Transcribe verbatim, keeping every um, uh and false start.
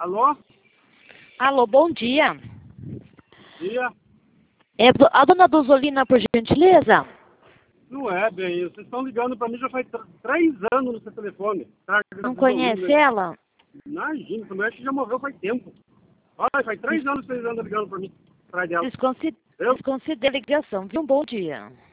Alô? Alô, bom dia. Dia? É a dona Duzolina, por gentileza? Não é, bem, vocês estão ligando para mim já faz tr- três anos no seu telefone. Tá? Não conhece ela? Imagina, essa mulher que já morreu faz tempo. Olha, faz três anos que vocês andam ligando para mim, atrás dela. Desconsidera Eu? desconsidera a ligação, viu? Um bom dia.